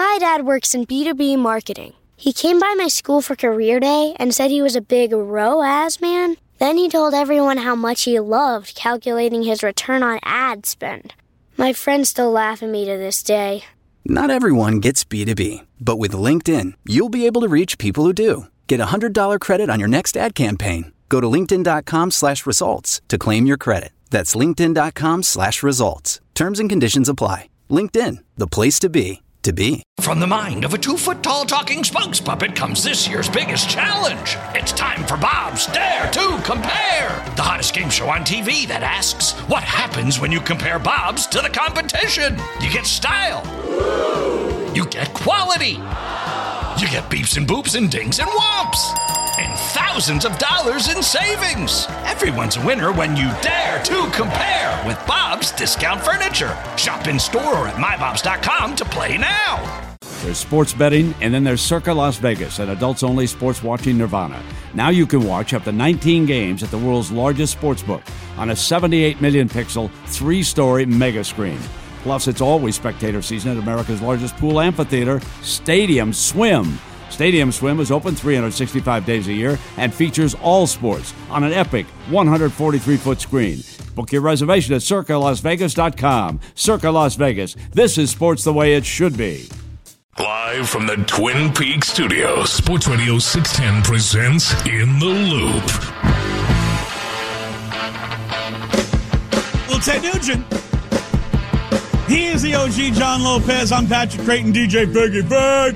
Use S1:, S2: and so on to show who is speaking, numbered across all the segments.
S1: My dad works in B2B marketing. He came by my school for career day and said he was a big ROAS man. Then he told everyone how much he loved calculating his return on ad spend. My friends still laugh at me to this day.
S2: Not everyone gets B2B, but with LinkedIn, you'll be able to reach people who do. Get a $100 credit on your next ad campaign. Go to linkedin.com/results to claim your credit. That's linkedin.com/results. Terms and conditions apply. LinkedIn, the place to be.
S3: From the mind of a 2-foot-tall talking spokes puppet comes this year's biggest challenge. It's time for Bob's Dare to Compare, the hottest game show on TV that asks, what happens when you compare Bob's to the competition? You get style. You get quality. You get beeps and boops and dings and whomps. And thousands of dollars in savings. Everyone's a winner when you dare to compare with Bob's Discount Furniture. Shop in store or at mybobs.com to play now.
S4: There's sports betting, and then there's Circa Las Vegas, an adults-only sports watching nirvana. Now you can watch up to 19 games at the world's largest sportsbook on a 78 million pixel, 3-story mega screen. Plus, it's always spectator season at America's largest pool amphitheater, Stadium Swim. Stadium Swim is open 365 days a year and features all sports on an epic 143-foot screen. Book your reservation at CircaLasVegas.com. Circa Las Vegas. This is sports the way it should be.
S5: Live from the Twin Peaks studios, Sports Radio 610 presents In the Loop.
S6: Well, Ted Nugent. He is the OG John Lopez. I'm Patrick Creighton, DJ Biggie Big.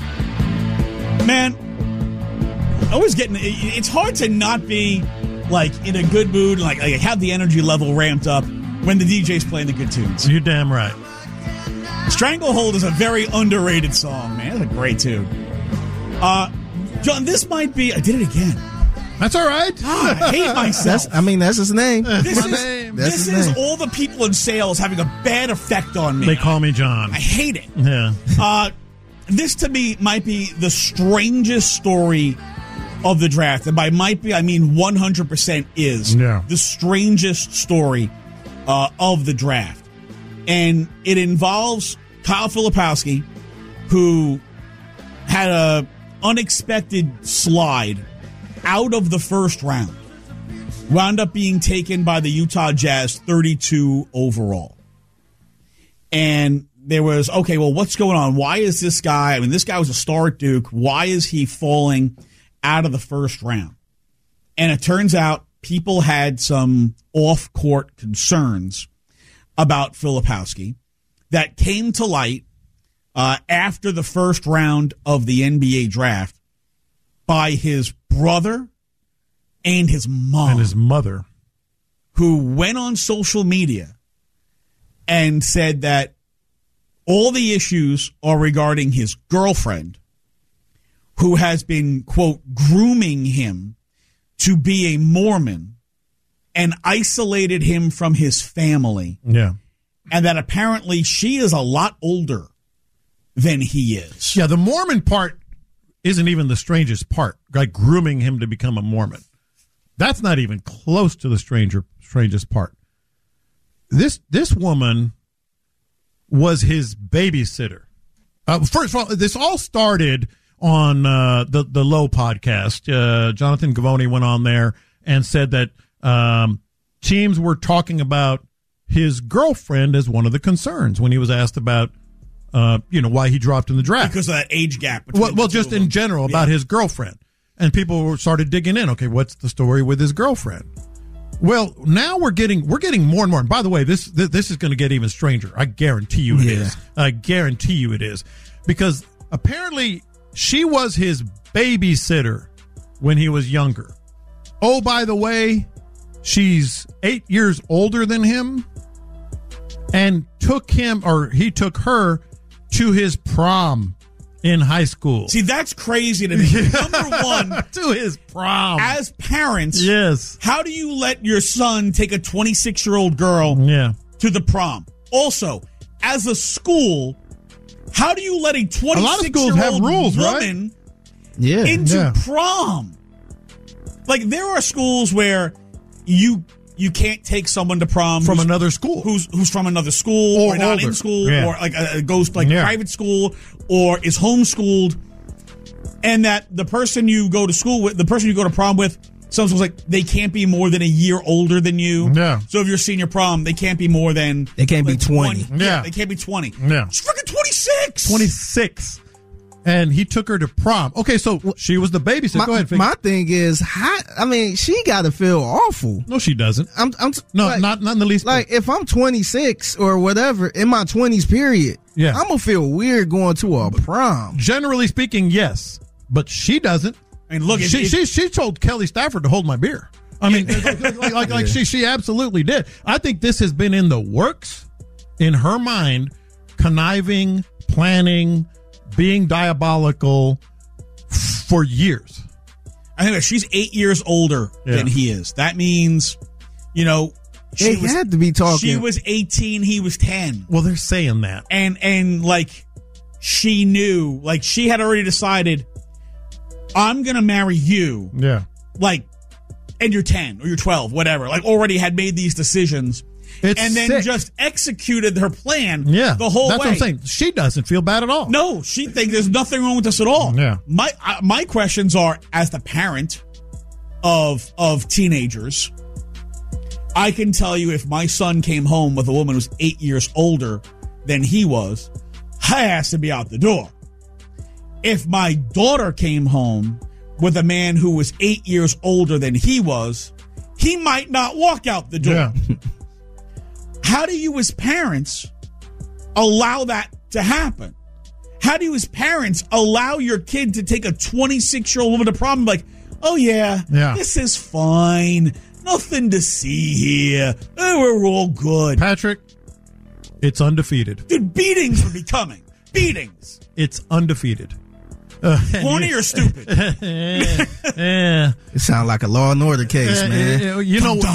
S6: Man, always it's hard to not be like in a good mood, like have the energy level ramped up when the DJ's playing the good tunes.
S7: You're damn right.
S6: Stranglehold is a very underrated song, man. It's a great tune. John, this might be, I did it again.
S7: That's all right.
S6: God, I hate myself.
S8: That's his name.
S6: This is all the people in sales having a bad effect on me.
S7: They call me John.
S6: I hate it.
S7: Yeah.
S6: This, to me, might be the strangest story of the draft. And by might be, I mean 100% is the strangest story of the draft. And it involves Kyle Filipowski, who had a unexpected slide out of the first round. Wound up being taken by the Utah Jazz 32 overall. And there was, okay, well, what's going on? Why is this guy, this guy was a star at Duke. Why is he falling out of the first round? And it turns out people had some off-court concerns about Filipowski that came to light after the first round of the NBA draft by his brother and his mom.
S7: And his mother.
S6: Who went on social media and said that all the issues are regarding his girlfriend, who has been, quote, grooming him to be a Mormon and isolated him from his family.
S7: Yeah.
S6: And that apparently she is a lot older than he is.
S7: Yeah, the Mormon part isn't even the strangest part, like grooming him to become a Mormon. That's not even close to the strangest part. This woman was his babysitter. First of all, this all started on the Low podcast. Jonathan Givony went on there and said that teams were talking about his girlfriend as one of the concerns when he was asked about, why he dropped in the draft.
S6: Because of that age gap.
S7: Well, just in general about his girlfriend. And people started digging in. Okay, what's the story with his girlfriend? Well, now we're getting more and more. And by the way, this is going to get even stranger. I guarantee you it is. I guarantee you it is. Because apparently she was his babysitter when he was younger. Oh, by the way, she's 8 years older than him and he took her to his prom in high school.
S6: See, that's crazy to me. Number one,
S7: to his prom.
S6: As parents,
S7: yes.
S6: How do you let your son take a 26-year-old girl to the prom? Also, as a school, how do you let a 26-year-old woman into prom? Like, there are schools where you you can't take someone to prom
S7: from another school,
S6: who's from another school or not
S7: older.
S6: in school
S7: Yeah.
S6: or like goes to private school or is homeschooled, and that the person you go to school with, the person you go to prom with, someone's like they can't be more than a year older than you.
S7: Yeah.
S6: So if you're senior prom, they can't be more than
S8: they can't be 20.
S6: Yeah, they can't be 20.
S7: Yeah,
S6: she's freaking 26.
S7: 26. And he took her to prom. Okay, so she was the babysitter. Go ahead, Figgy.
S8: My thing is, she got to feel awful.
S7: No, she doesn't. No, like, not in the least.
S8: Like, if I'm 26 or whatever, in my 20s period,
S7: yeah,
S8: I'm going to feel weird going to a prom.
S7: Generally speaking, yes. But she doesn't.
S6: And look,
S7: she told Kelly Stafford to hold my beer. I mean, like she absolutely did. I think this has been in the works, in her mind, conniving, planning, being diabolical for years.
S6: I think that she's 8 years older than he is. That means,
S8: she had to be talking.
S6: She was 18, he was 10.
S7: Well, they're saying that.
S6: And like, she knew, like, she had already decided, I'm going to marry you.
S7: Yeah.
S6: Like, and you're 10 or you're 12, whatever. Like, already had made these decisions. And then just executed her plan the whole way.
S7: That's what I'm saying. She doesn't feel bad at all.
S6: No, she thinks there's nothing wrong with this at all.
S7: Yeah.
S6: My questions are, as the parent of teenagers, I can tell you if my son came home with a woman who's 8 years older than he was, I has to be out the door. If my daughter came home with a man who was 8 years older than he was, he might not walk out the door.
S7: Yeah.
S6: How do you as parents allow that to happen? How do you as parents allow your kid to take a 26-year-old woman to prom and be like, oh yeah, this is fine. Nothing to see here. We're all good.
S7: Patrick, it's undefeated.
S6: Dude, beatings would be coming. Beatings.
S7: It's undefeated.
S6: Horny or stupid?
S8: It sounds like a Law and Order case, man.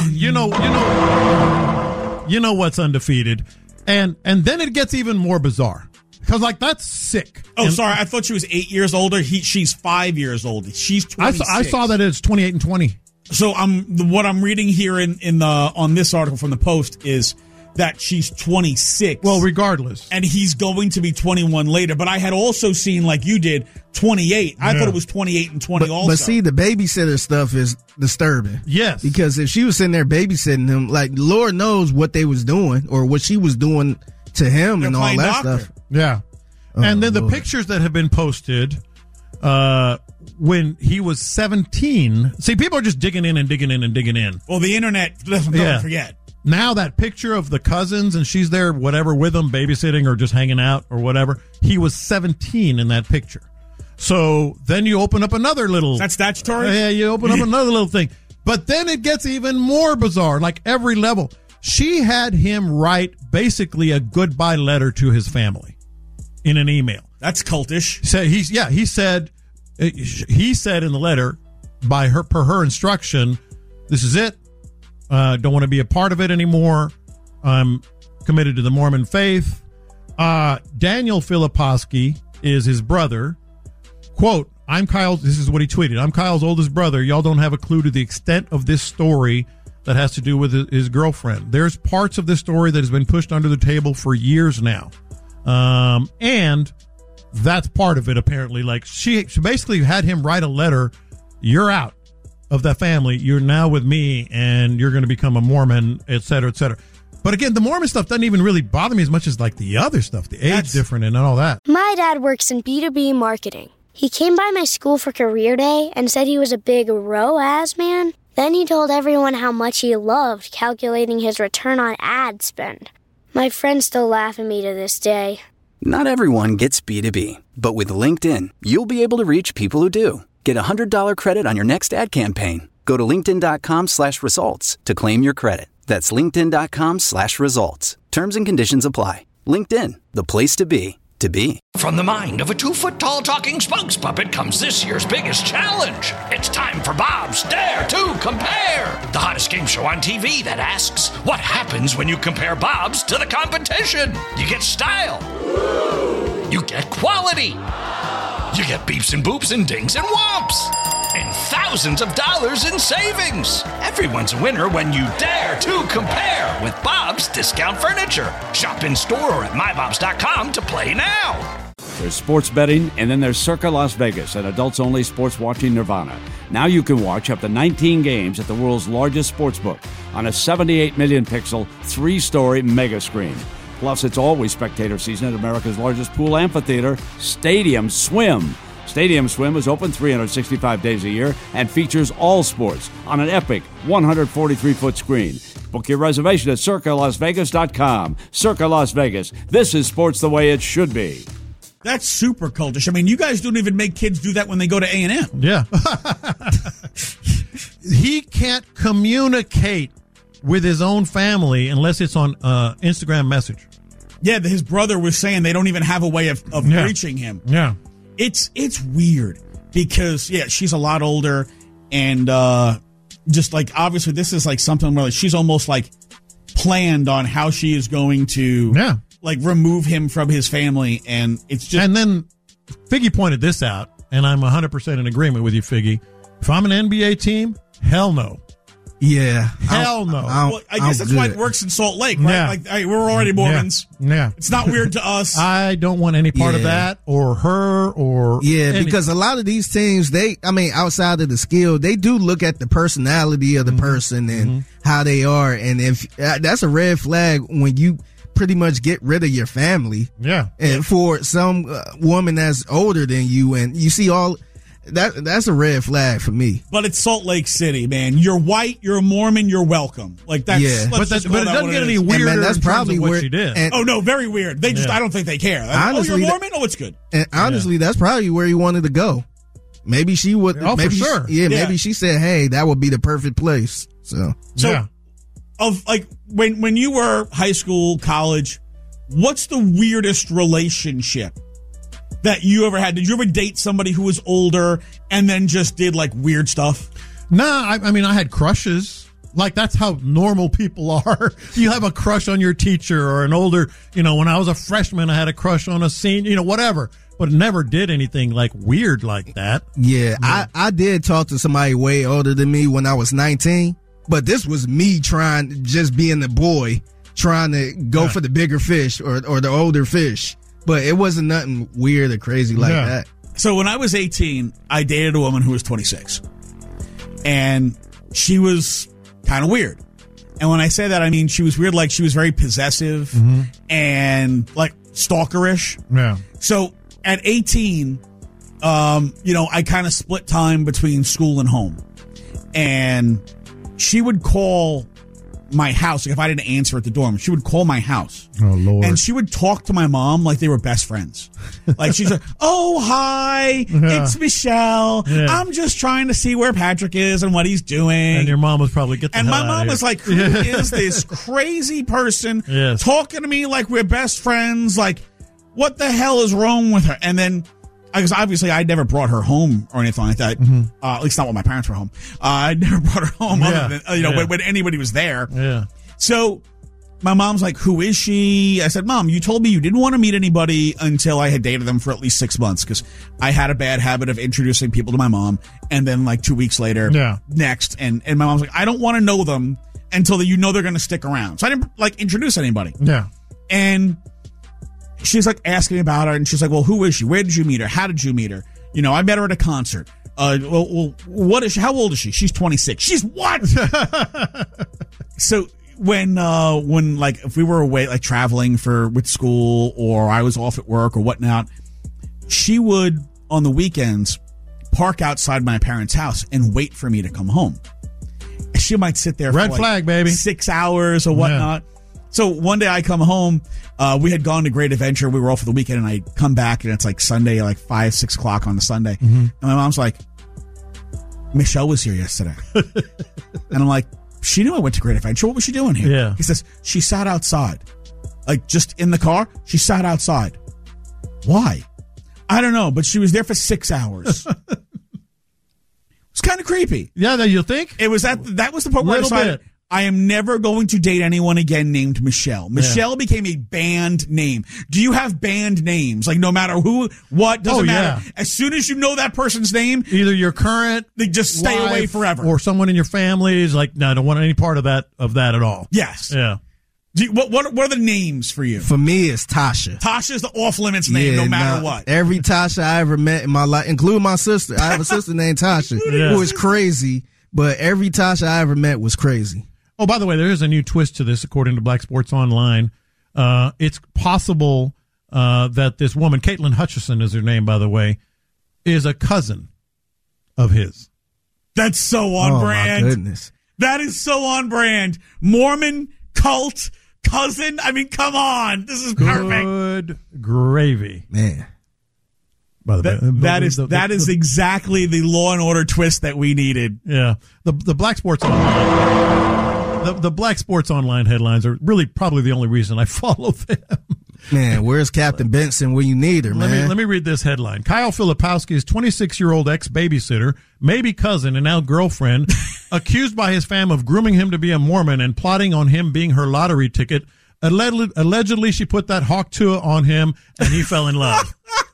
S7: You know what's undefeated, and then it gets even more bizarre because that's sick.
S6: Oh, sorry, I thought she was 8 years older. She's 5 years older. She's 26.
S7: I saw that it's 28 and 20.
S6: So what I'm reading here on this article from the Post is that she's 26.
S7: Well, regardless,
S6: and he's going to be 21 later. But I had also seen, like you did, 28. I thought it was 28 and 20 also.
S8: But see, the babysitter stuff is disturbing.
S7: Yes.
S8: Because if she was sitting there babysitting him, like, Lord knows what they was doing or what she was doing to him and all that stuff.
S7: Yeah. And then the pictures that have been posted when he was 17. See, people are just digging in.
S6: Well, the internet, don't forget.
S7: Now that picture of the cousins and she's there, whatever, with them, babysitting or just hanging out or whatever. He was 17 in that picture. So then you open up another little...
S6: That's statutory?
S7: Yeah, you open up another little thing. But then it gets even more bizarre, like every level. She had him write basically a goodbye letter to his family in an email.
S6: That's cultish.
S7: He said in the letter, per her instruction, this is it. Don't want to be a part of it anymore. I'm committed to the Mormon faith. Daniel Filiposki is his brother. Quote, this is what he tweeted. I'm Kyle's oldest brother. Y'all don't have a clue to the extent of this story that has to do with his girlfriend. There's parts of this story that has been pushed under the table for years now. And that's part of it, apparently. Like, she basically had him write a letter. You're out of that family. You're now with me, and you're going to become a Mormon, et cetera, et cetera. But again, the Mormon stuff doesn't even really bother me as much as like the other stuff, the age different and all that.
S1: My dad works in B2B marketing. He came by my school for career day and said he was a big ROAS man. Then he told everyone how much he loved calculating his return on ad spend. My friends still laugh at me to this day.
S2: Not everyone gets B2B, but with LinkedIn, you'll be able to reach people who do. Get a $100 credit on your next ad campaign. Go to linkedin.com/results to claim your credit. That's linkedin.com/results. Terms and conditions apply. LinkedIn, the place to be.
S3: From the mind of a 2-foot-tall talking spokes puppet comes this year's biggest challenge. It's time for Bob's Dare to Compare, the hottest game show on TV that asks, what happens when you compare Bob's to the competition? You get style. You get quality. You get beeps and boops and dings and whomps. And and thousands of dollars in savings. Everyone's a winner when you dare to compare with Bob's Discount Furniture. Shop in store or at mybobs.com to play now.
S4: There's sports betting, and then there's Circa Las Vegas, an adults-only sports watching nirvana. Now you can watch up to 19 games at the world's largest sportsbook on a 78 million pixel, 3-story mega screen. Plus, it's always spectator season at America's largest pool amphitheater, Stadium Swim. Stadium Swim is open 365 days a year and features all sports on an epic 143-foot screen. Book your reservation at CircaLasVegas.com. Circa Las Vegas. This is sports the way it should be.
S6: That's super cultish. I mean, you guys don't even make kids do that when they go to A&M.
S7: Yeah. He can't communicate with his own family unless it's on Instagram message.
S6: Yeah, his brother was saying they don't even have a way of reaching him.
S7: Yeah.
S6: It's weird because, yeah, she's a lot older and just like, obviously this is like something where she's almost like planned on how she is going to like remove him from his family, and it's just...
S7: And then Figgy pointed this out, and I'm 100% in agreement with you, Figgy. If I'm an NBA team, hell no.
S8: Yeah.
S7: Hell no.
S6: Well, I guess that's why it works in Salt Lake, right?
S7: Yeah.
S6: Like, hey, we're already Mormons.
S7: Yeah.
S6: It's not weird to us.
S7: I don't want any part of that or her or...
S8: Yeah, because a lot of these teams, outside of the skill, they do look at the personality of the person and how they are. And if that's a red flag when you pretty much get rid of your family.
S7: Yeah.
S8: And for some woman that's older than you and you see all... That's a red flag for me.
S6: But it's Salt Lake City, man. You're white, you're a Mormon, you're welcome. Like that's
S7: but it doesn't get any weirder.
S8: And that's probably
S7: what
S8: where
S7: she did.
S6: Oh no, very weird. They just I don't think they care.
S8: Honestly,
S6: you're Mormon? It's good.
S8: And honestly, that's probably where he wanted to go. Maybe she would.
S7: Oh,
S8: maybe
S7: for sure.
S8: Maybe she said, "Hey, that would be the perfect place." So
S6: of like when you were high school, college, what's the weirdest relationship that you ever had? Did you ever date somebody who was older and then just did like weird stuff?
S7: Nah, I mean, I had crushes. Like, that's how normal people are. You have a crush on your teacher or an older, when I was a freshman, I had a crush on a senior, whatever. But never did anything like weird like that.
S8: Yeah, I did talk to somebody way older than me when I was 19. But this was me just being the boy, trying to go for the bigger fish or the older fish. But it wasn't nothing weird or crazy like that.
S6: So when I was 18, I dated a woman who was 26. And she was kind of weird. And when I say that, I mean she was weird, like she was very possessive and like stalkerish.
S7: Yeah.
S6: So at 18, I kind of split time between school and home. And she would call my house. Like if I didn't answer at the dorm, she would call my house.
S7: Oh, Lord.
S6: And she would talk to my mom like they were best friends. Like she's like, "Oh, hi, it's Michelle. I'm just trying to see where Patrick is and what he's doing."
S7: And your mom was probably
S6: And my mom was like, "Who is this crazy person talking to me like we're best friends? Like, what the hell is wrong with her?" And then, because obviously I never brought her home or anything like that. At least not when my parents were home. I never brought her home other than, when anybody was there.
S7: Yeah.
S6: So my mom's like, "Who is she?" I said, "Mom, you told me you didn't want to meet anybody until I had dated them for at least 6 months, because I had a bad habit of introducing people to my mom, and then like 2 weeks later, next." And my mom's like, "I don't want to know them until they're going to stick around." So I didn't like introduce anybody.
S7: Yeah.
S6: And she's like asking me about her, and she's like, "Well, who is she? Where did you meet her? How did you meet her? I met her at a concert." Well, what is she? How old is she? She's 26. She's what? So when like if we were away like traveling with school, or I was off at work or whatnot, she would on the weekends park outside my parents' house and wait for me to come home. She might sit there
S7: red
S6: for
S7: flag, baby,
S6: 6 hours or whatnot. Yeah. So one day I come home, we had gone to Great Adventure. We were off for the weekend, and I come back, and it's like Sunday, like 5, 6 o'clock on the Sunday. And my mom's like, "Michelle was here yesterday." And I'm like, "She knew I went to Great Adventure. What was she doing here?"
S7: Yeah.
S6: He says, "She sat outside. Like just in the car. She sat outside." Why? I don't know, but she was there for 6 hours. It's kind of creepy.
S7: Yeah, you think?
S6: It was that was the part where I decided I am never going to date anyone again named Michelle. Michelle became a band name. Do you have band names? Like no matter who, what, doesn't matter. Yeah. As soon as you know that person's name,
S7: either your current,
S6: they just stay away forever,
S7: or someone in your family is like, no, I don't want any part of that at all.
S6: Yes.
S7: Yeah.
S6: What are the names for you?
S8: For me, it's Tasha.
S6: Tasha's the off-limits name, no matter what.
S8: Every Tasha I ever met in my life, including my sister. I have a sister named Tasha who is crazy, but every Tasha I ever met was crazy.
S7: Oh, by the way, there is a new twist to this, according to Black Sports Online. It's possible that this woman, Caitlin Hutchison is her name, by the way, is a cousin of his.
S6: That's so on brand.
S8: My goodness.
S6: That is so on brand. Mormon, cult, cousin. I mean, come on. This is perfect.
S7: Good gravy.
S8: Man.
S7: By the way,
S6: that is exactly the Law and Order twist that we needed.
S7: Yeah. The Black Sports Online. The Black Sports Online headlines are really probably the only reason I follow them.
S8: Man, where's Captain Benson when you need her, man?
S7: Let me read this headline. Kyle Filipowski's 26-year-old ex-babysitter, maybe cousin, and now girlfriend, accused by his fam of grooming him to be a Mormon and plotting on him being her lottery ticket. Allegedly, she put that hawk tuah on him, and he fell in love.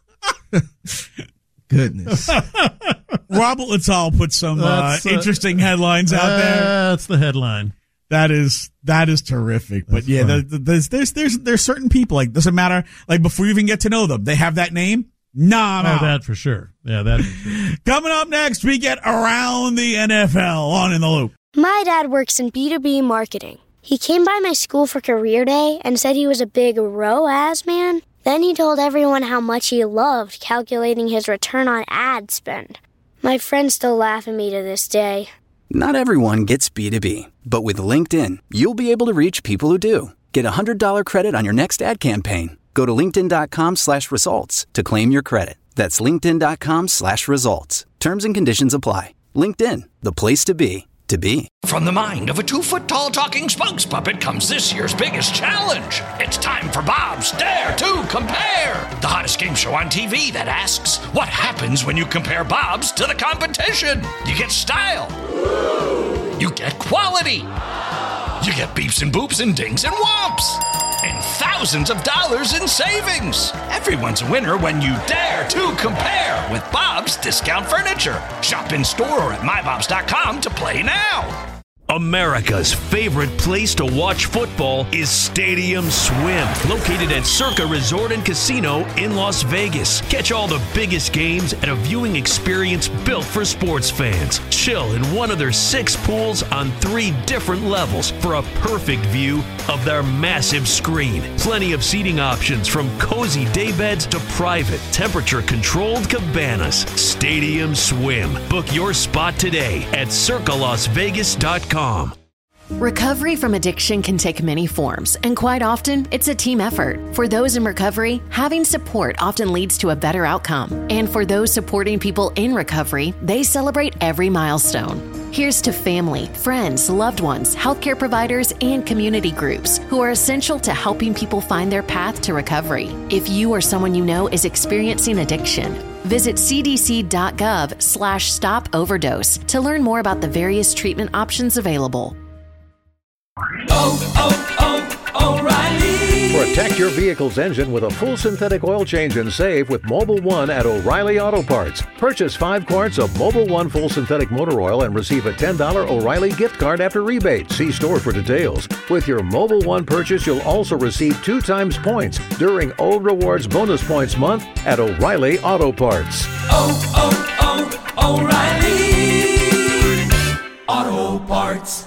S8: Goodness.
S6: Robert Littall put some interesting headlines out there.
S7: That's the headline.
S6: That is terrific. But there's certain people, like, doesn't matter, like, before you even get to know them, they have that name. Nah, I'm out.
S7: That for sure. Yeah, that for sure.
S6: Coming up next, we get Around the NFL on In the Loop.
S1: My dad works in B2B marketing. He came by my school for career day and said he was a big ROAS man. Then he told everyone how much he loved calculating his return on ad spend. My friends still laugh at me to this day.
S2: Not everyone gets B2B, but with LinkedIn, you'll be able to reach people who do. Get $100 credit on your next ad campaign. Go to linkedin.com/results to claim your credit. That's linkedin.com/results. Terms and conditions apply. LinkedIn, the place to be, to be.
S3: From the mind of a 2-foot-tall talking spokes puppet comes this year's biggest challenge. It's time for Bob's Dare to Compare, the hottest game show on TV that asks, what happens when you compare Bob's to the competition? You get style. You get quality. You get beeps and boops and dings and whomps. And thousands of dollars in savings. Everyone's a winner when you dare to compare with Bob's Discount Furniture. Shop in store or at mybobs.com to play now.
S9: America's favorite place to watch football is Stadium Swim, located at Circa Resort and Casino in Las Vegas. Catch all the biggest games at a viewing experience built for sports fans. Chill in one of their 6 pools on 3 different levels for a perfect view of their massive screen. Plenty of seating options from cozy daybeds to private, temperature-controlled cabanas. Stadium Swim. Book your spot today at circalasvegas.com.
S10: Recovery from addiction can take many forms, and quite often, it's a team effort. For those in recovery, having support often leads to a better outcome. And for those supporting people in recovery, they celebrate every milestone. Here's to family, friends, loved ones, healthcare providers, and community groups who are essential to helping people find their path to recovery. If you or someone you know is experiencing addiction, visit cdc.gov/stop overdose to learn more about the various treatment options available.
S11: O'Reilly. Protect your vehicle's engine with a full synthetic oil change and save with Mobil 1 at O'Reilly Auto Parts. Purchase 5 quarts of Mobil 1 full synthetic motor oil and receive a $10 O'Reilly gift card after rebate. See store for details. With your Mobil 1 purchase, you'll also receive 2 times points during O Rewards Bonus Points Month at O'Reilly Auto Parts.
S12: O'Reilly Auto Parts.